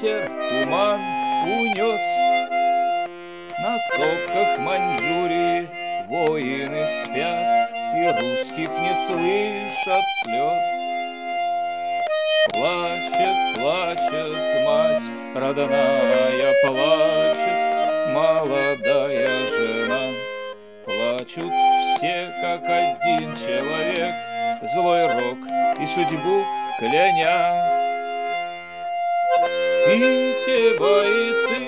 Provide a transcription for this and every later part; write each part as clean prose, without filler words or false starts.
ветер туман унес. На сопках Маньчжурии воины спят, и русских не слышат слез. Плачет, плачет мать родная, плачет молодая жена. Плачут все, как один человек, злой рок и судьбу кляня. Спите, бойцы,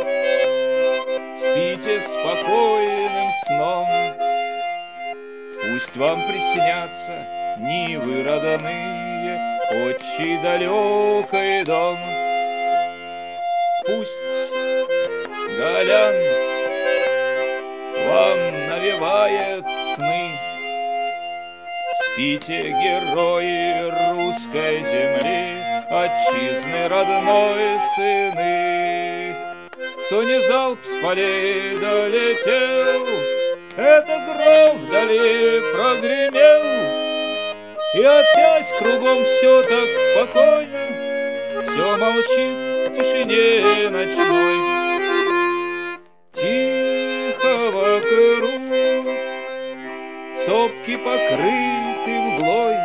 спите спокойным сном. Пусть вам приснятся нивы родные, отчий далекий дом. Пусть Голян вам навевает сны. Спите, герои русской земли, отчизны родной сыны. То не залп с полей долетел, это гром вдали прогремел, и опять кругом все так спокойно, все молчит в тишине ночной. Тихо вокруг сопки покрыты мглой,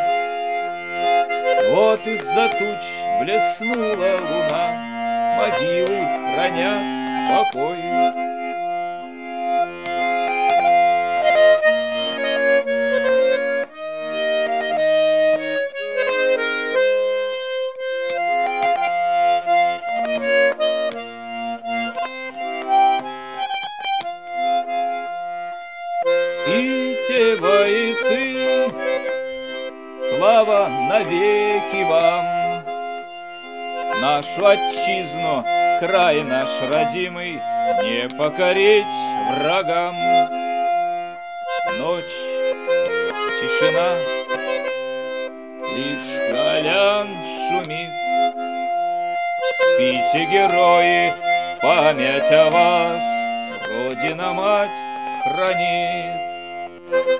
вот из-за туч блеснула луна, могилы хранят покой. Спите, бойцы, слава навеки вам. Нашу отчизну, край наш родимый, не покорить врагам. Ночь, тишина, лишь Голян шумит. Спите, герои, память о вас Родина-мать хранит.